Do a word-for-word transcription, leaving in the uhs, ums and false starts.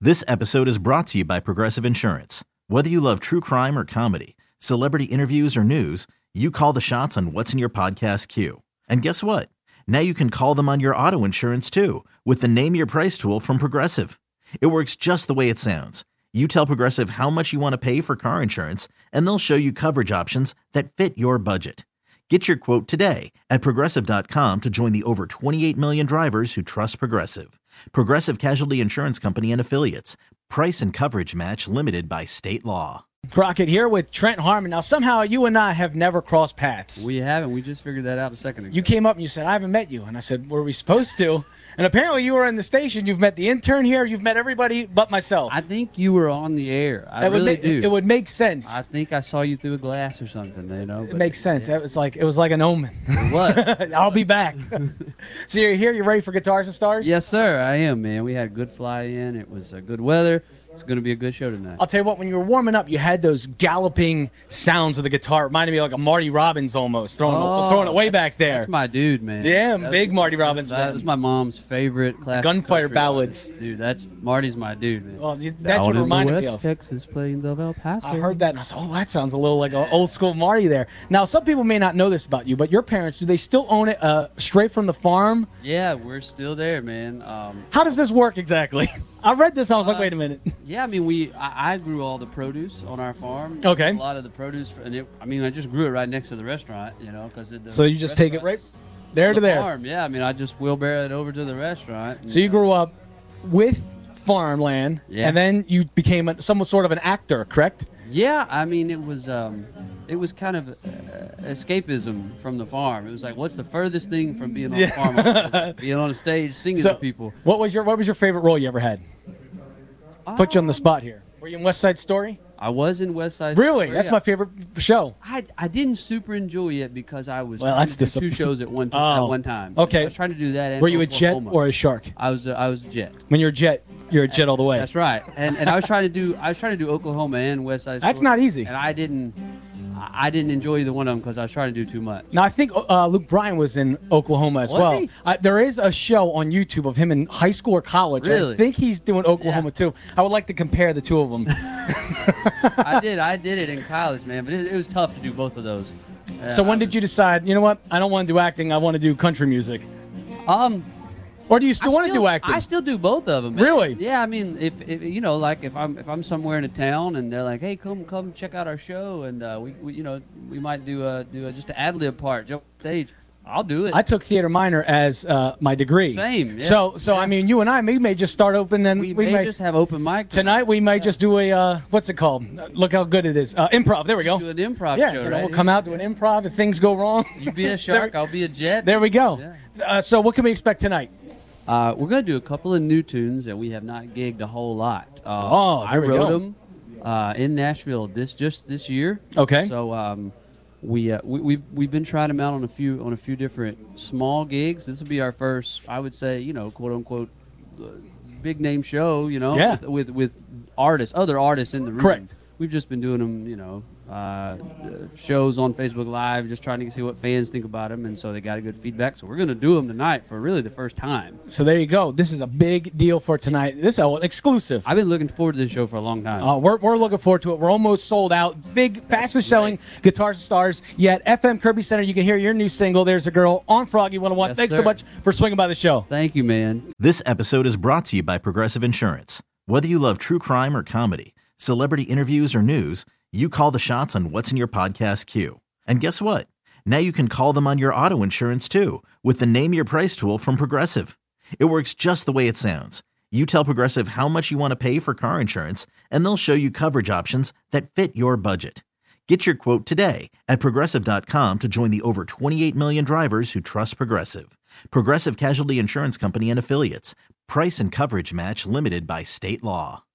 This episode is brought to you by Progressive Insurance. Whether you love true crime or comedy, celebrity interviews or news, you call the shots on what's in your podcast queue. And guess what? Now you can call them on your auto insurance too with the Name Your Price tool from Progressive. It works just the way it sounds. You tell Progressive how much you want to pay for car insurance, and they'll show you coverage options that fit your budget. Get your quote today at Progressive dot com to join the over twenty-eight million drivers who trust Progressive. Progressive Casualty Insurance Company and Affiliates. Price and coverage match limited by state law. Crockett here with Trent Harmon. Now, somehow you and I have never crossed paths. We haven't. We just figured that out a second ago. You came up and you said, I haven't met you. And I said, were we supposed to? And apparently you were in the station. You've met the intern here. You've met everybody but myself. I think you were on the air. I That would really ma- do. It would make sense. I think I saw you through a glass or something, you know. It but- makes sense. Yeah. It was like it was like an omen. What? I'll be back. So you're here. You ready for Guitars and Stars? Yes, sir. I am, man. We had a good fly in. It was uh, good weather. It's going to be a good show tonight. I'll tell you what, when you were warming up, you had those galloping sounds of the guitar. It reminded me of like a Marty Robbins almost, throwing, Oh, it, throwing it way that's- back there. That's my dude, man. Yeah, I'm That's- big Marty Robbins That fan. was my mom's favorite classic Gunfire country ballads. artist. Dude, that's Marty's my dude, man. Well, you- that's Down what it in reminded the me West of. Texas plains of El Paso. I heard that and I said, oh, that sounds a little like an old school Marty there. Now, some people may not know this about you, but your parents, do they still own it uh, straight from the farm? Yeah, we're still there, man. Um, How does this work exactly? I read this and I was like, Uh, wait a minute. Yeah, I mean, we I, I grew all the produce on our farm. Okay. A lot of the produce, and it, I mean, I just grew it right next to the restaurant, you know, because So you just take it right there to the there. farm. Yeah, I mean, I just wheelbarrow it over to the restaurant. and, So you uh, grew up with farmland, Yeah. and then you became a, some sort of an actor, correct? Yeah, I mean, it was um, it was kind of uh, escapism from the farm. It was like, what's the furthest thing from being on Yeah. the farm? It was being on a stage singing So to people. What was your What was your favorite role you ever had? Put you on the Um, spot here. Were you in West Side Story? I was in West Side. Really? Story, That's yeah. my favorite show. I, I didn't super enjoy it because I was Well, trying that's to do disappointing. two shows at one t- Oh, at one time. okay. I was trying to do that. and Were you a jet Oklahoma. or a shark? I was a, I was a jet. When you're a jet, you're a jet all the way. That's right. And and I was trying to do I was trying to do Oklahoma and West Side. That's Story, not easy. And I didn't I I didn't enjoy either one of them because I was trying to do too much. Now, I think uh, Luke Bryan was in Oklahoma as Was well. he? Uh, there is a show on YouTube of him in high school or college. I Really? think he's doing Oklahoma Yeah. too. I would like to compare the two of them. I did I did it in college, man, but it, it was tough to do both of those. Uh, So when I did you decide, you know what, I don't want to do acting, I want to do country music? Um. Or do you still I want to still- do acting? I still do both of them. man. Really? Yeah, I mean, if, if you know, like if I'm if I'm somewhere in a town and they're like, hey, come come check out our show, and uh, we, we you know we might do a do a, just an ad lib part, jump on stage. I'll do it. I took theater minor as uh, my degree. Same, yeah. So, so I mean, you and I, we may just start open, and we, we, may, may just have open mic tonight. We might just do a uh, what's it called? Uh, Look how good it is. Uh, improv. There we go. do an improv Yeah, show, you know, right? we'll come out do an improv if things go wrong. You be a shark, I'll be a jet. There we go. Yeah. Uh, so, what can we expect tonight? Uh, we're gonna do a couple of new tunes that we have not gigged a whole lot. Uh, Oh, I there we wrote go. them uh, in Nashville this just this year. Okay. So um, we, uh, we we've we've been trying them out on a few on a few different small gigs. This will be our first, I would say, you know, quote unquote, uh, big name show. You know, Yeah. with, with with artists, other artists in the room. Correct. We've just been doing them, you know, uh, shows on Facebook Live, just trying to see what fans think about them, and so they got a good feedback. So we're gonna do them tonight for really the first time. So there you go. This is a big deal for tonight. This is an exclusive. I've been looking forward to this show for a long time. Uh, we're, we're looking forward to it. We're almost sold out. Big, fastest selling Guitars and Stars yet. F M Kirby Center. You can hear your new single, There's a Girl, on Froggy one oh one. Yes, Thanks so sir. much for swinging by the show. Thank you, man. This episode is brought to you by Progressive Insurance. Whether you love true crime or comedy, celebrity interviews or news, you call the shots on what's in your podcast queue. And guess what? Now you can call them on your auto insurance too with the Name Your Price tool from Progressive. It works just the way it sounds. You tell Progressive how much you want to pay for car insurance, and they'll show you coverage options that fit your budget. Get your quote today at Progressive dot com to join the over twenty-eight million drivers who trust Progressive. Progressive Casualty Insurance Company and Affiliates. Price and coverage match limited by state law.